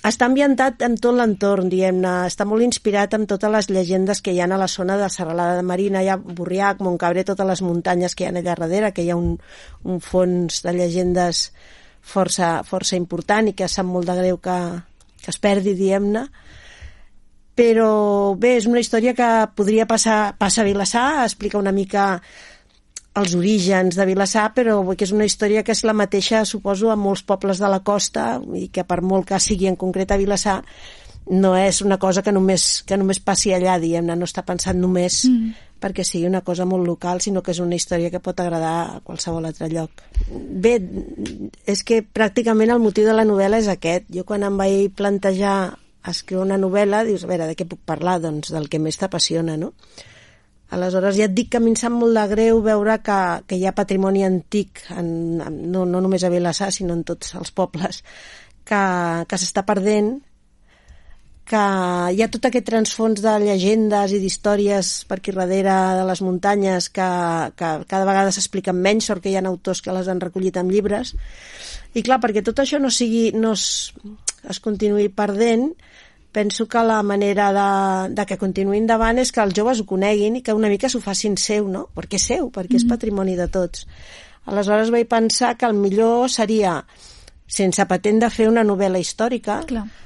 Està ambientat en tot l'entorn, diguem-ne. Està molt inspirat en totes les llegendes que hi ha a la zona de Serralada de Marina. Hi ha Borriac, Montcabré, totes les muntanyes que hi ha allà darrere, que hi ha un fons de llegendes força important i que sap molt de greu que es perdi, diguem-ne. Però bé, és una història que podria passa a Vilassar, explica una mica els orígens de Vilassar, però que és una història que és la mateixa, suposo, a molts pobles de la costa, i que per molt que sigui en concret a Vilassar, no és una cosa que només passi allà, diguem-ne, no està pensat només perquè sigui una cosa molt local, sinó que és una història que pot agradar a qualsevol altre lloc. Bé, és que pràcticament el motiu de la novel·la és aquest. Jo quan em vaig plantejar escriure una novel·la, dius, a veure, de què puc parlar? Doncs del que més t'apassiona, no? Aleshores, ja et dic que a mi em sap molt de greu veure que hi ha patrimoni antic, no només a Vilassar, sinó en tots els pobles, que s'està perdent, que hi ha tot aquest transfons de llegendes i d'històries per aquí darrere de les muntanyes que cada vegada s'expliquen menys, sort que hi ha autors que les han recollit en llibres. I clar, perquè tot això no es continuï perdent, penso que la manera de que continuï endavant és que els joves ho coneguin i que una mica s'ho facin seu, no? Perquè és seu, perquè és patrimoni de tots. Aleshores vaig pensar que el millor seria, sense patent de fer una novel·la històrica,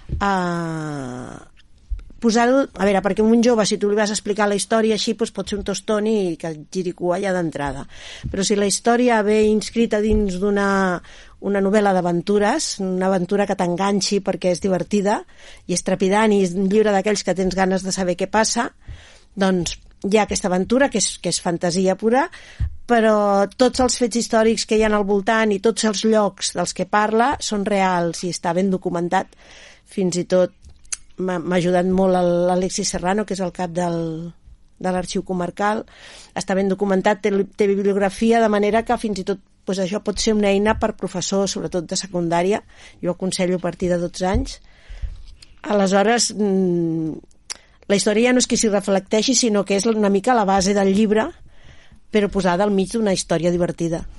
posar-ho... A veure, perquè un jove, si tu li vas explicar la història així, doncs pot ser un tostón i que el giri cua ja d'entrada. Però si la història ve inscrita dins una novel·la d'aventures, una aventura que t'enganxi perquè és divertida i és trepidant i és un llibre d'aquells que tens ganes de saber què passa, doncs hi ha aquesta aventura que és fantasia pura, però tots els fets històrics que hi ha al voltant i tots els llocs dels que parla són reals i està ben documentat. Fins i tot m'ha ajudat molt l'Alexis Serrano, que és el cap de l'arxiu comarcal. Està ben documentat, té bibliografia, de manera que fins i tot doncs això pot ser una eina per professors, sobretot de secundària. Jo aconsello a partir de 12 anys. Aleshores, la història ja no és que s'hi reflecteixi, sinó que és una mica la base del llibre, però posada al mig d'una història divertida.